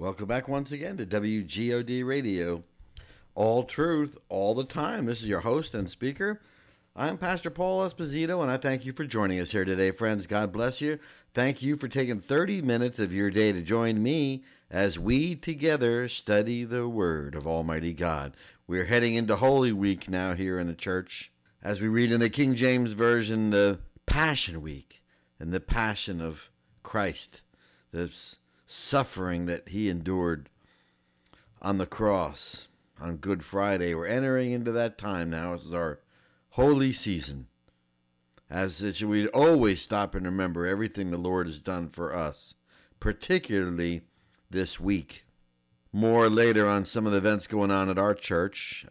Welcome back once again to WGOD Radio. All truth, all the time. This is your host and speaker. I'm Pastor Paul Esposito, and I thank you for joining us here today, friends. God bless you. Thank you for taking 30 minutes of your day to join me as we together study the Word of Almighty God. We're heading into Holy Week now here in the church as we read in the King James Version the Passion Week and the Passion of Christ, the suffering that he endured on the cross on Good Friday. We're entering into that time now. This is our holy season, as we always stop and remember everything the Lord has done for us, particularly this week. More later on some of the events going on at our church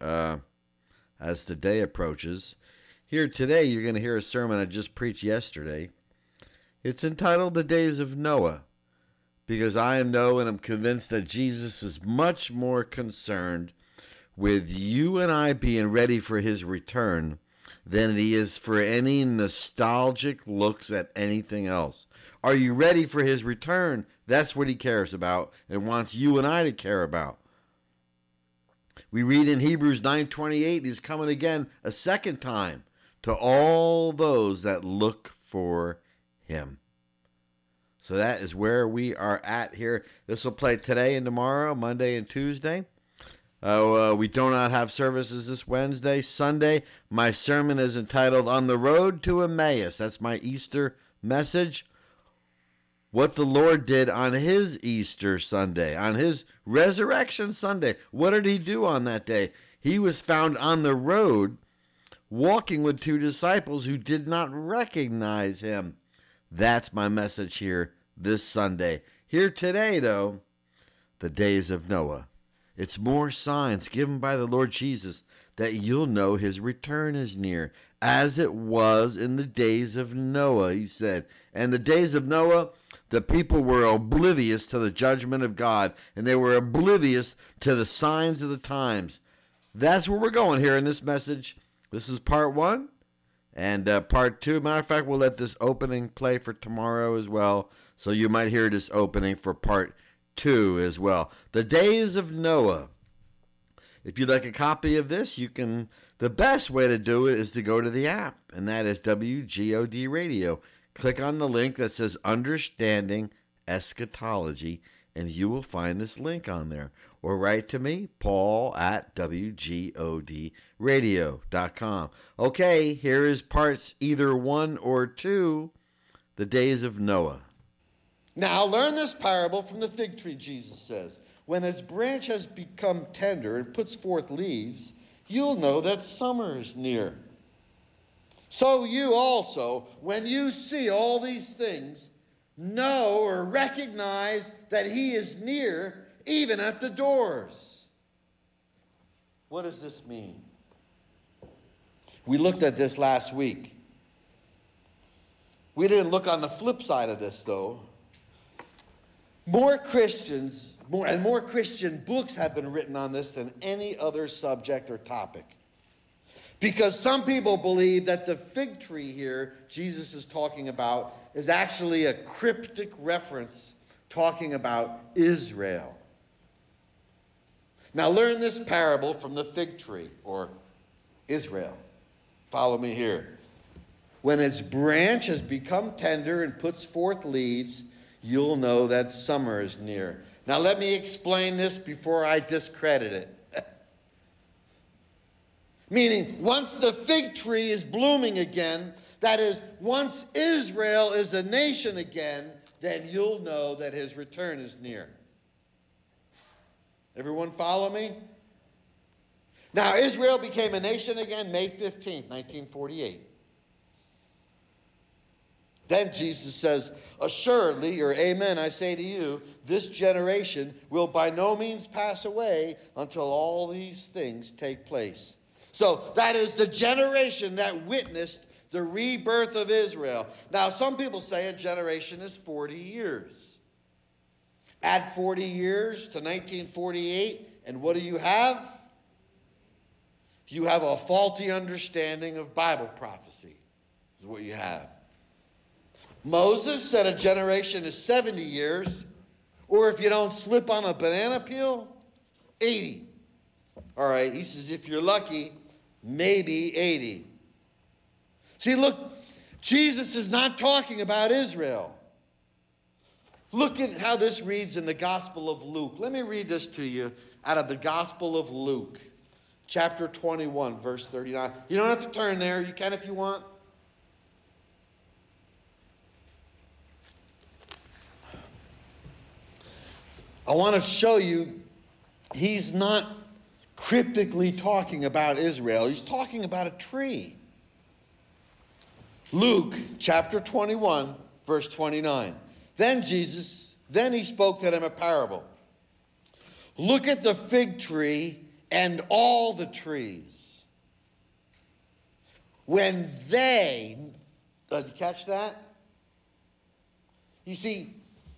as the day approaches. Here today, you're going to hear a sermon I just preached yesterday. It's entitled The Days of Noah, because I know and I'm convinced that Jesus is much more concerned with you and I being ready for his return than he is for any nostalgic looks at anything else. Are you ready for his return? That's what he cares about and wants you and I to care about. We read in Hebrews 9:28, he's coming again a second time to all those that look for him. So that is where we are at here. This will play today and tomorrow, Monday and Tuesday. We do not have services this Wednesday. Sunday, my sermon is entitled On the Road to Emmaus. That's my Easter message. What the Lord did on his Easter Sunday, on his Resurrection Sunday. What did he do on that day? He was found on the road walking with two disciples who did not recognize him. That's my message here this Sunday. Here today, though, the days of Noah. It's more signs given by the Lord Jesus that you'll know his return is near, as it was in the days of Noah, he said. And the days of Noah, the people were oblivious to the judgment of God, and they were oblivious to the signs of the times. That's where we're going here in this message. This is part one. And part two, matter of fact, we'll let this opening play for tomorrow as well. So you might hear this opening for part two as well. The Days of Noah. If you'd like a copy of this, you can. The best way to do it is to go to the app, and that is WGOD Radio. Click on the link that says Understanding Eschatology, and you will find this link on there. Or write to me, Paul at WGODradio.com. Okay, here is parts either 1 or 2, the days of Noah. Now learn this parable from the fig tree, Jesus says. When its branch has become tender and puts forth leaves, you'll know that summer is near. So you also, when you see all these things, know or recognize that he is near, even at the doors. What does this mean? We looked at this last week. We didn't look on the flip side of this, though. More Christian books have been written on this than any other subject or topic. Because some people believe that the fig tree here Jesus is talking about is actually a cryptic reference talking about Israel. Now learn this parable from the fig tree, or Israel. Follow me here. When its branch has become tender and puts forth leaves, you'll know that summer is near. Now let me explain this before I discredit it. Meaning, once the fig tree is blooming again, that is, once Israel is a nation again, then you'll know that his return is near. Everyone follow me? Now, Israel became a nation again May 15th, 1948. Then Jesus says, assuredly, or amen, I say to you, this generation will by no means pass away until all these things take place. So that is the generation that witnessed the rebirth of Israel. Now, some people say a generation is 40 years. Add 40 years to 1948, and what do you have? You have a faulty understanding of Bible prophecy, is what you have. Moses said a generation is 70 years, Or if you don't slip on a banana peel, 80. All right, he says, if you're lucky, maybe 80. See, look, Jesus is not talking about Israel. Look at how this reads in the Gospel of Luke. Let me read this to you out of the Gospel of Luke, chapter 21, verse 39. You don't have to turn there. You can if you want. I want to show you he's not cryptically talking about Israel. He's talking about a tree. Luke chapter 21, verse 29. Then he spoke to them a parable. Look at the fig tree and all the trees. When they, did you catch that? You see,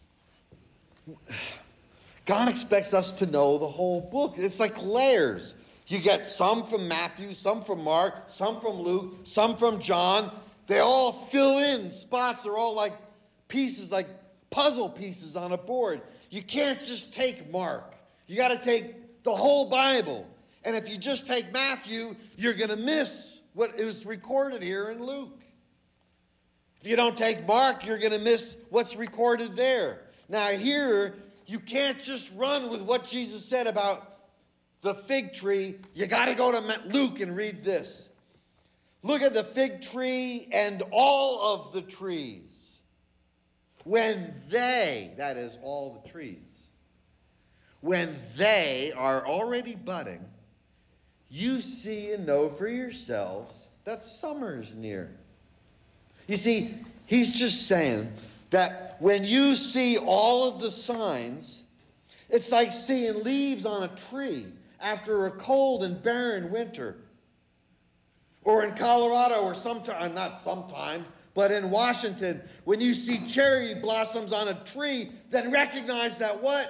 God expects us to know the whole book. It's like layers. You get some from Matthew, some from Mark, some from Luke, some from John. They all fill in spots. They're all like pieces, like puzzle pieces on a board. You can't just take Mark. You got to take the whole Bible. And if you just take Matthew, you're going to miss what is recorded here in Luke. If you don't take Mark, you're going to miss what's recorded there. Now here, you can't just run with what Jesus said about the fig tree. You got to go to Luke and read this. Look at the fig tree and all of the trees. When they, that is all the trees, when they are already budding, you see and know for yourselves that summer's near. You see, he's just saying that when you see all of the signs, it's like seeing leaves on a tree after a cold and barren winter. Or in Colorado, or not sometime, but in Washington, when you see cherry blossoms on a tree, then recognize that what?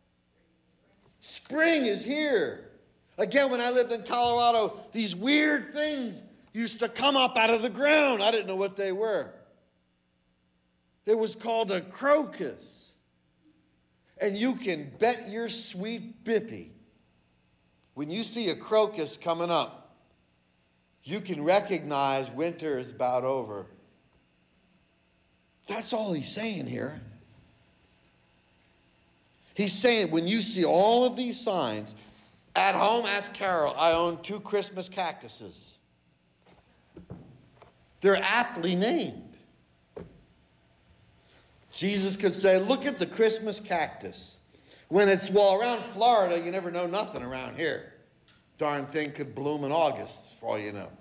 Spring is here. Again, when I lived in Colorado, these weird things used to come up out of the ground. I didn't know what they were. It was called a crocus. And you can bet your sweet bippy, when you see a crocus coming up, you can recognize winter is about over. That's all he's saying here. He's saying when you see all of these signs, at home, ask Carol, I own 2 Christmas cactuses. They're aptly named. Jesus could say, look at the Christmas cactus. When it's, around Florida, you never know nothing around here. Darn thing could bloom in August, for all you know.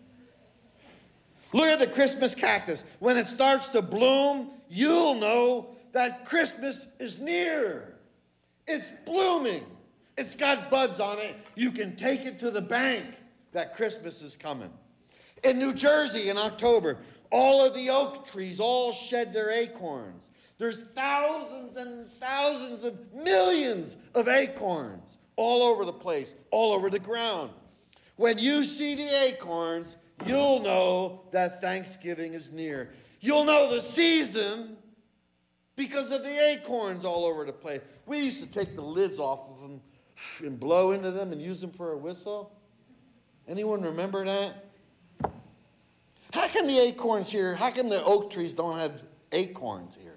Look at the Christmas cactus. When it starts to bloom, you'll know that Christmas is near. It's blooming. It's got buds on it. You can take it to the bank that Christmas is coming. In New Jersey in October, all of the oak trees all shed their acorns. There's thousands and thousands of millions of acorns all over the place, all over the ground. When you see the acorns, you'll know that Thanksgiving is near. You'll know the season because of the acorns all over the place. We used to take the lids off of them and blow into them and use them for a whistle. Anyone remember that? How come the acorns here, how come the oak trees don't have acorns here?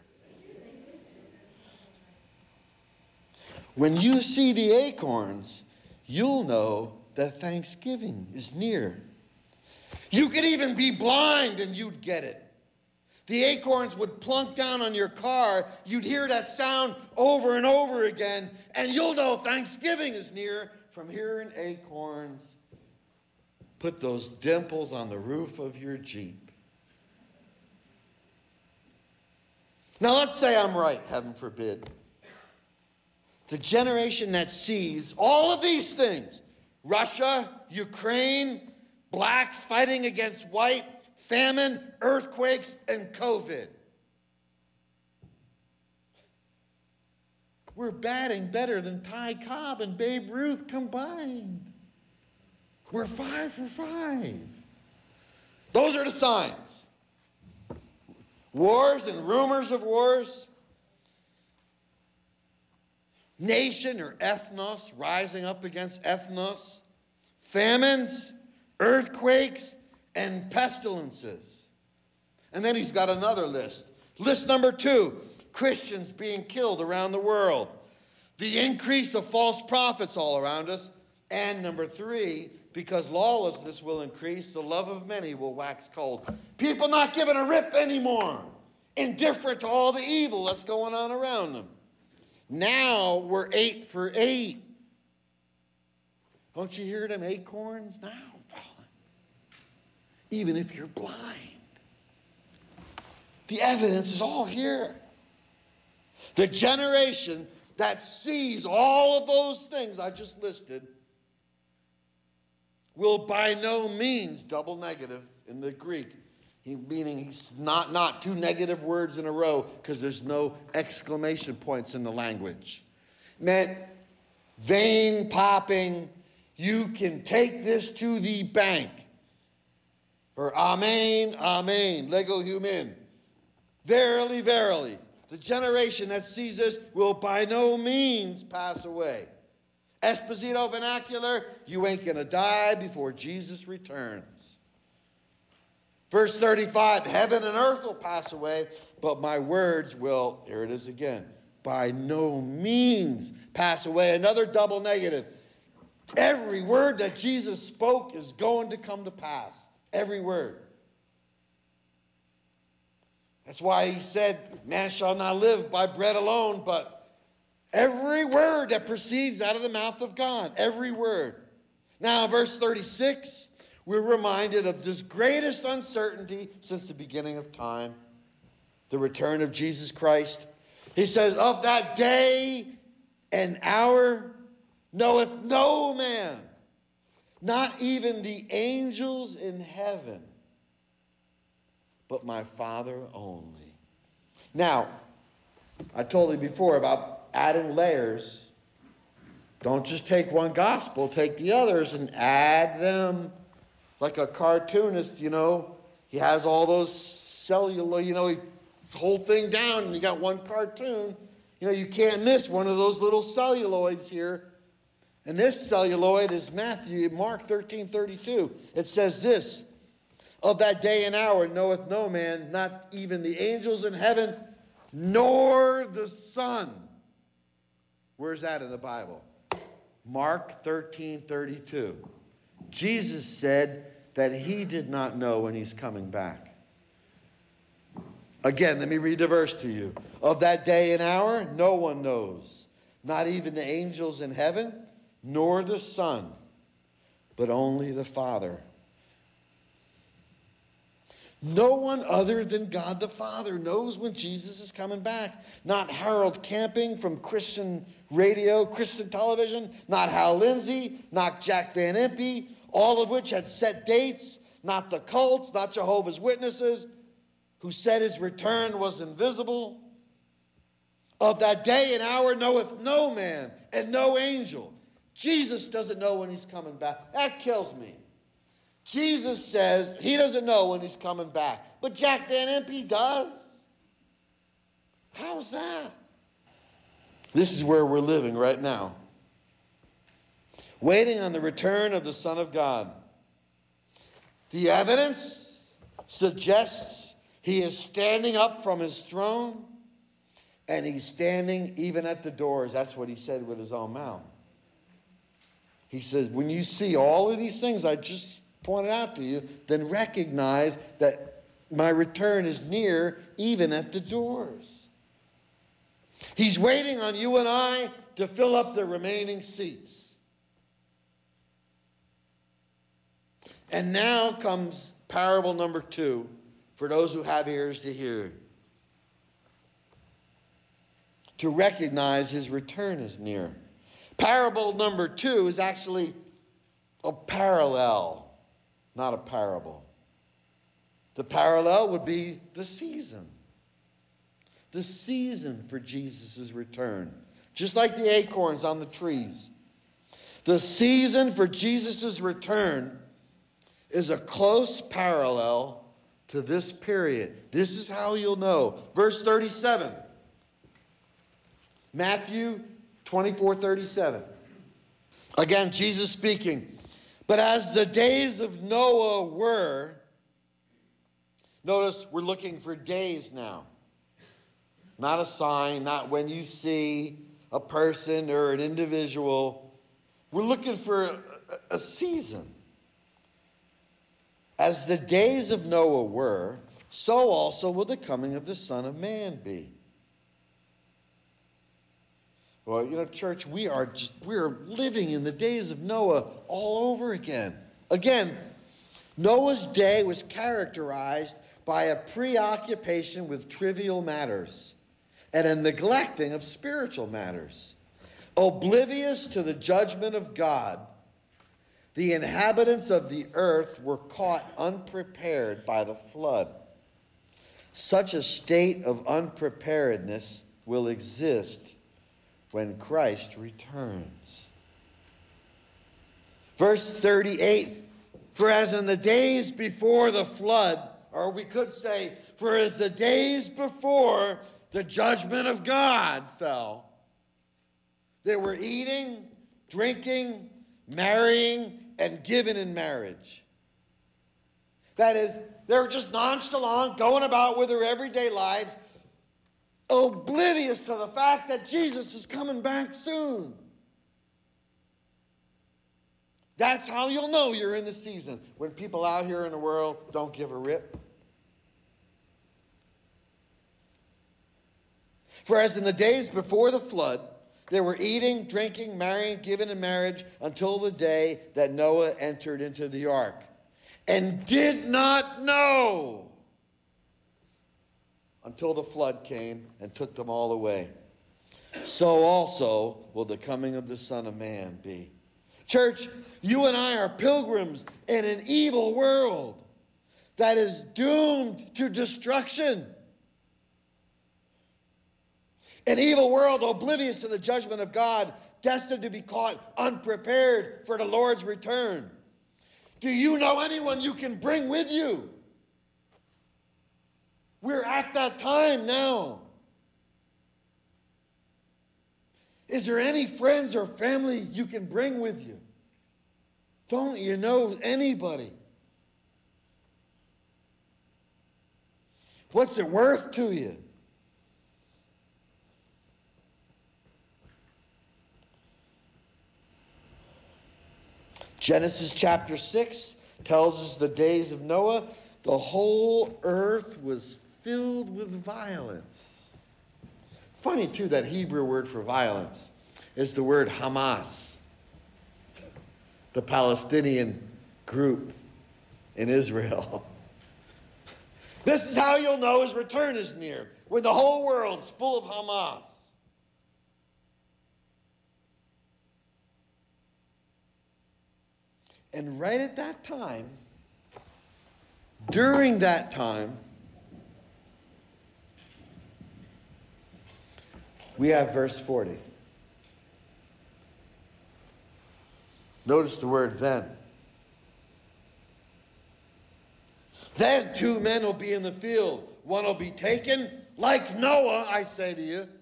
When you see the acorns, you'll know that Thanksgiving is near. You could even be blind and you'd get it. The acorns would plunk down on your car. You'd hear that sound over and over again, and you'll know Thanksgiving is near from hearing acorns. Put those dimples on the roof of your Jeep. Now let's say I'm right, heaven forbid. The generation that sees all of these things, Russia, Ukraine, blacks fighting against white, famine, earthquakes, and COVID. We're batting better than Ty Cobb and Babe Ruth combined. We're 5 for 5. Those are the signs. Wars and rumors of wars. nation or ethnos rising up against ethnos, famines, earthquakes, and pestilences. And then he's got another list. List number 2, Christians being killed around the world. The increase of false prophets all around us. And number 3, because lawlessness will increase, the love of many will wax cold. People not giving a rip anymore. Indifferent to all the evil that's going on around them. Now we're 8 for 8. Don't you hear them acorns now falling? Even if you're blind. The evidence is all here. The generation that sees all of those things I just listed will by no means, double negative in the Greek, meaning he's not 2 negative words in a row because there's no exclamation points in the language. Meant vein popping, you can take this to the bank. Or amen, amen, lego humin. Verily, verily, the generation that sees this will by no means pass away. Esposito vernacular, you ain't going to die before Jesus returns. Verse 35, heaven and earth will pass away, but my words will, here it is again, by no means pass away. Another double negative. Every word that Jesus spoke is going to come to pass. Every word. That's why he said, man shall not live by bread alone, but every word that proceeds out of the mouth of God. Every word. Now, verse 36, we're reminded of this greatest uncertainty since the beginning of time, the return of Jesus Christ. He says, of that day and hour knoweth no man, not even the angels in heaven, but my Father only. Now, I told you before about adding layers. Don't just take one gospel, take the others and add them. Like a cartoonist, he has all those cellular, he whole thing down and you got one cartoon. You can't miss one of those little celluloids here. And this celluloid is Mark 13:32. It says this, of that day and hour knoweth no man, not even the angels in heaven, nor the Son. Where's that in the Bible? Mark 13:32. Jesus said that he did not know when he's coming back. Again, let me read the verse to you. Of that day and hour, no one knows, not even the angels in heaven, nor the Son, but only the Father. No one other than God the Father knows when Jesus is coming back. Not Harold Camping from Christian radio, Christian television, not Hal Lindsey, not Jack Van Impe, all of which had set dates, not the cults, not Jehovah's Witnesses, who said his return was invisible. Of that day and hour knoweth no man and no angel. Jesus doesn't know when he's coming back. That kills me. Jesus says he doesn't know when he's coming back. But Jack Van Impe does. How's that? This is where we're living right now. Waiting on the return of the Son of God. The evidence suggests he is standing up from his throne, and he's standing even at the doors. That's what he said with his own mouth. He says, when you see all of these things I just pointed out to you, then recognize that my return is near, even at the doors. He's waiting on you and I to fill up the remaining seats. And now comes parable number 2 for those who have ears to hear. To recognize his return is near. Parable number 2 is actually a parallel, not a parable. The parallel would be the season. The season for Jesus' return. Just like the acorns on the trees. The season for Jesus' return is a close parallel to this period. This is how you'll know. Verse 37. Matthew 24:37. Again, Jesus speaking. But as the days of Noah were, notice we're looking for days now. Not a sign, not when you see a person or an individual. We're looking for a season. As the days of Noah were, so also will the coming of the Son of Man be. Well, church, we are living in the days of Noah all over again. Again, Noah's day was characterized by a preoccupation with trivial matters and a neglecting of spiritual matters. Oblivious to the judgment of God, the inhabitants of the earth were caught unprepared by the flood. Such a state of unpreparedness will exist when Christ returns. Verse 38, for as in the days before the flood, or we could say, for as the days before the judgment of God fell, they were eating, drinking, marrying, and given in marriage. That is, they were just nonchalant, going about with their everyday lives, oblivious to the fact that Jesus is coming back soon. That's how you'll know you're in the season, when people out here in the world don't give a rip. For as in the days before the flood, they were eating, drinking, marrying, given in marriage until the day that Noah entered into the ark, and did not know until the flood came and took them all away. So also will the coming of the Son of Man be. Church, you and I are pilgrims in an evil world that is doomed to destruction. An evil world oblivious to the judgment of God, destined to be caught unprepared for the Lord's return. Do you know anyone you can bring with you? We're at that time now. Is there any friends or family you can bring with you? Don't you know anybody? What's it worth to you? Genesis chapter 6 tells us the days of Noah, the whole earth was filled with violence. Funny, too, that Hebrew word for violence is the word Hamas, the Palestinian group in Israel. This is how you'll know his return is near, when the whole world's full of Hamas. And right at that time, during that time, we have verse 40. Notice the word then. Then 2 men will be in the field. One will be taken, like Noah, I say to you.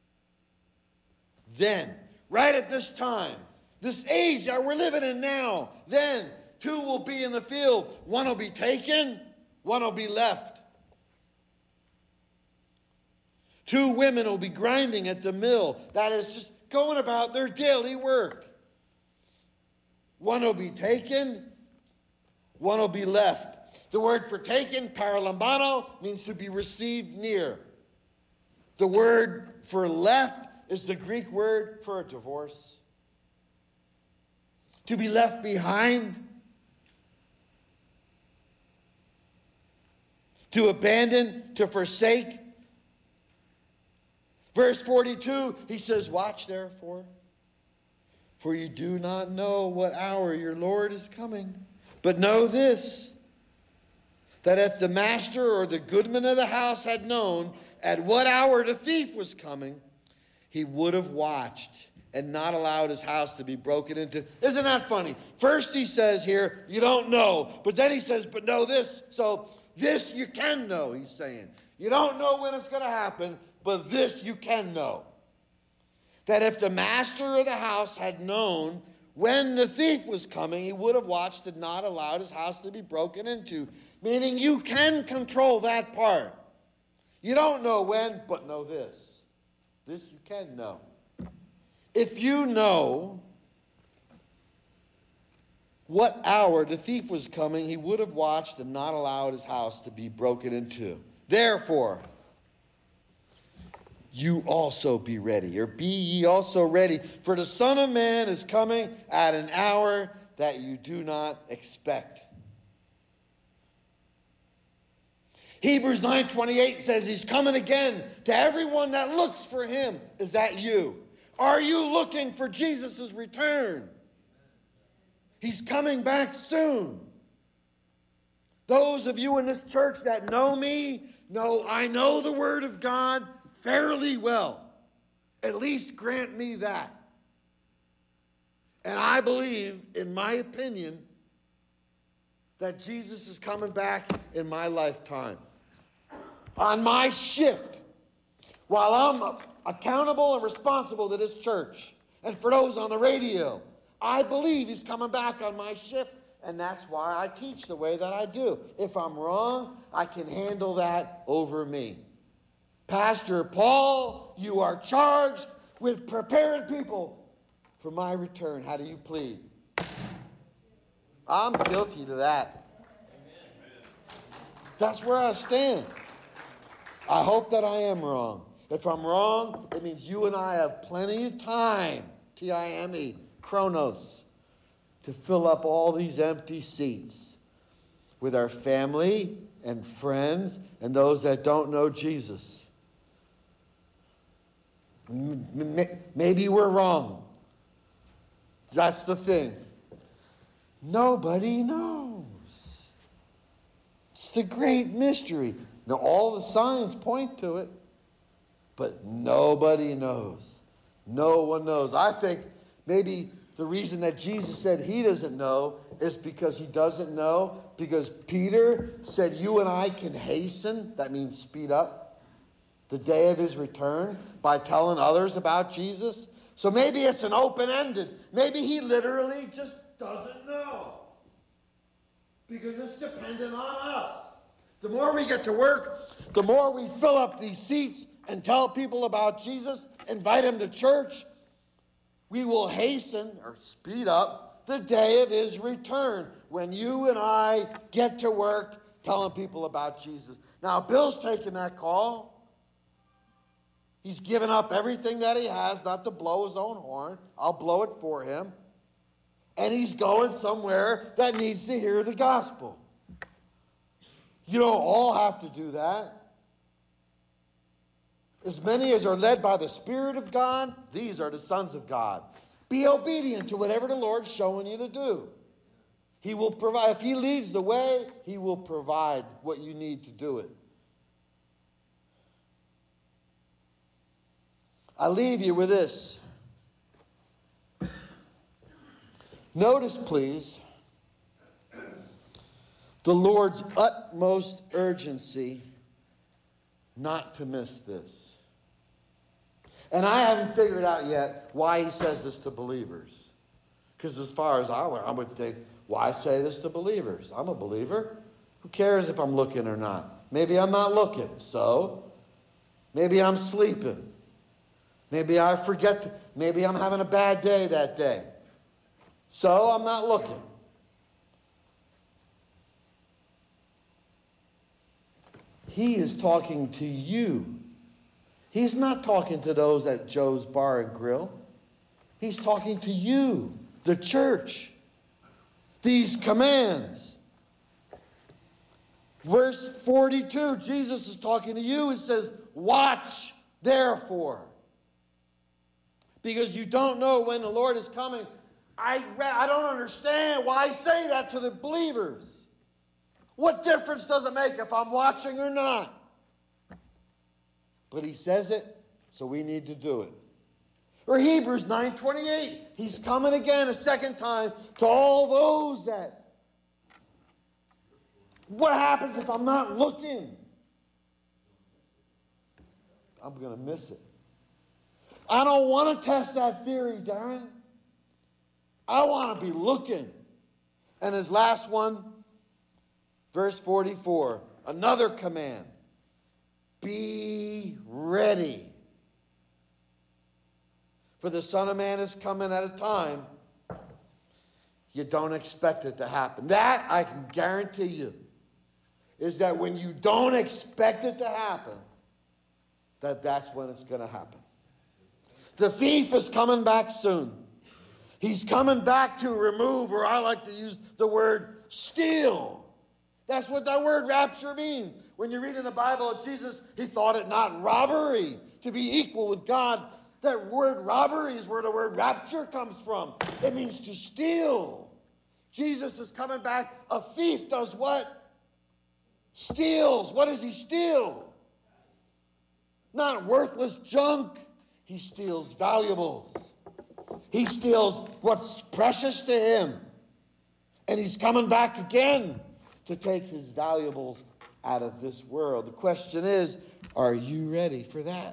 Then, right at this time, this age that we're living in now, then 2 will be in the field. One will be taken, one will be left. 2 women will be grinding at the mill. That is just going about their daily work. One will be taken, one will be left. The word for taken, paralambano, means to be received near. The word for left is the Greek word for a divorce. To be left behind. To abandon, to forsake. Verse 42, he says, watch therefore, for you do not know what hour your Lord is coming. But know this, that if the master or the goodman of the house had known at what hour the thief was coming, he would have watched and not allowed his house to be broken into. Isn't that funny? First he says here, you don't know. But then he says, but know this. So this you can know, he's saying. You don't know when it's going to happen, but this you can know. that if the master of the house had known when the thief was coming, he would have watched and not allowed his house to be broken into. Meaning you can control that part. You don't know when, but know this. This you can know. If you know what hour the thief was coming, he would have watched and not allowed his house to be broken into. Therefore, you also be ready, or be ye also ready, for the Son of Man is coming at an hour that you do not expect. Hebrews 9:28 says he's coming again to everyone that looks for him. Is that you? Are you looking for Jesus' return? He's coming back soon. Those of you in this church that know me, know I know the Word of God fairly well. At least grant me that. And I believe, in my opinion, that Jesus is coming back in my lifetime. On my shift, while I'm accountable and responsible to this church, and for those on the radio, I believe he's coming back on my shift, and that's why I teach the way that I do. If I'm wrong, I can handle that over me. Pastor Paul, you are charged with preparing people for my return. How do you plead? I'm guilty to that. That's where I stand. I hope that I am wrong. If I'm wrong, it means you and I have plenty of time, T-I-M-E, chronos, to fill up all these empty seats with our family and friends and those that don't know Jesus. Maybe we're wrong. That's the thing. Nobody knows. It's the great mystery. Now, all the signs point to it, but nobody knows. No one knows. I think maybe the reason that Jesus said he doesn't know is because he doesn't know, because Peter said you and I can hasten, that means speed up, the day of his return by telling others about Jesus. So maybe it's an open-ended. Maybe he literally just doesn't know. Because it's dependent on us. The more we get to work, the more we fill up these seats and tell people about Jesus, invite them to church, we will hasten or speed up the day of his return when you and I get to work telling people about Jesus. Now, Bill's taking that call. He's given up everything that he has, not to blow his own horn. I'll blow it for him. And he's going somewhere that needs to hear the gospel. You don't all have to do that. As many as are led by the Spirit of God, these are the sons of God. Be obedient to whatever the Lord's showing you to do. He will provide. If he leads the way, he will provide what you need to do it. I leave you with this. Notice, please, the Lord's utmost urgency not to miss this. And I haven't figured out yet why he says this to believers. Because as far as I would think, why say this to believers? I'm a believer. Who cares if I'm looking or not? Maybe I'm not looking. So, maybe I'm sleeping. Maybe I forget. Maybe I'm having a bad day that day. So I'm not looking. He is talking to you. He's not talking to those at Joe's Bar and Grill. He's talking to you, the church. These commands. Verse 42, Jesus is talking to you. It says, watch, therefore. Because you don't know when the Lord is coming. I don't understand why I say that to the believers. What difference does it make if I'm watching or not? But he says it, so we need to do it. Or Hebrews 9:28. He's coming again a second time to all those that... What happens if I'm not looking? I'm going to miss it. I don't want to test that theory, Darren. I want to be looking. And his last one, verse 44, another command. Be ready. For the Son of Man is coming at a time you don't expect it to happen. That, I can guarantee you, is that when you don't expect it to happen, that's when it's going to happen. The thief is coming back soon. He's coming back to remove, or I like to use the word steal. That's what that word rapture means. When you read in the Bible of Jesus, he thought it not robbery to be equal with God. That word robbery is where the word rapture comes from. It means to steal. Jesus is coming back. A thief does what? Steals. What does he steal? Not worthless junk. He steals valuables. He steals what's precious to him. And he's coming back again to take his valuables out of this world. The question is, are you ready for that?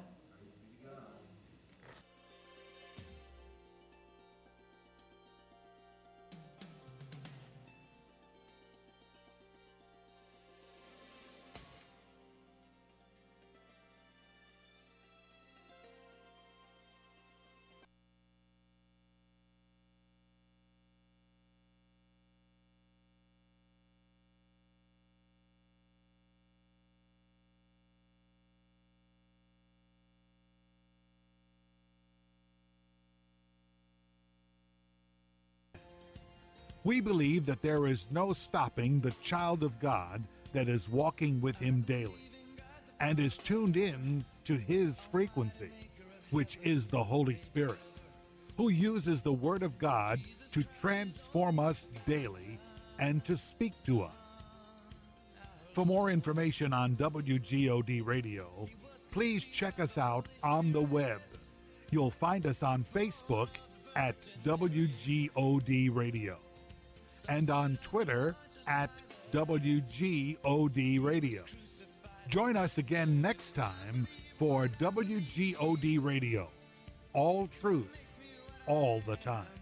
We believe that there is no stopping the child of God that is walking with him daily and is tuned in to his frequency, which is the Holy Spirit, who uses the Word of God to transform us daily and to speak to us. For more information on WGOD Radio, please check us out on the web. You'll find us on Facebook at WGOD Radio and on Twitter at WGOD Radio. Join us again next time for WGOD Radio. All truth, all the time.